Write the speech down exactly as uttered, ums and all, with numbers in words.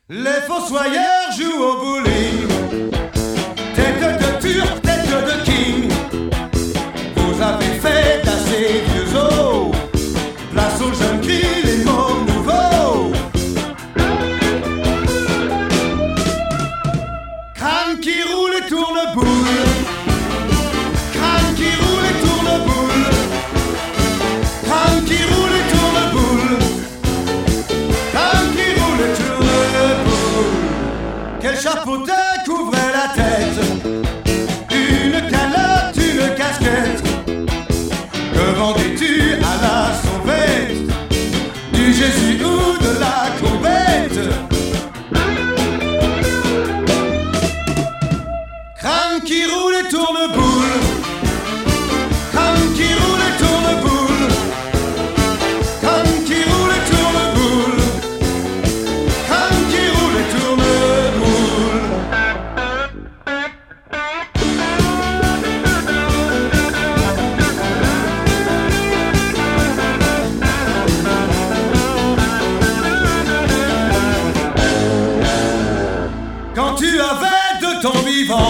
Les fossoyeurs jouent au bowling. Tête de turc, tête de king. Vous avez fait assez vieux os. Place aux jeunes cris, les mots nouveaux. Crâne qui roule et tourne boule. Crâne qui roule et tourne boule. Crâne qui roule et tourne boule. Crâne qui roule et tourne boule. Quel chapeau te couvrait la tête? Une calotte, une casquette. Que vendais-tu à la sauvette? Du Jésus ou de la courbette? Crâne qui roule et tourne boule. Crâne qui roule et tourne boule. Crâne qui roule et tourne boule. Crâne qui roule et tourne boule. Quand tu avais de ton vivant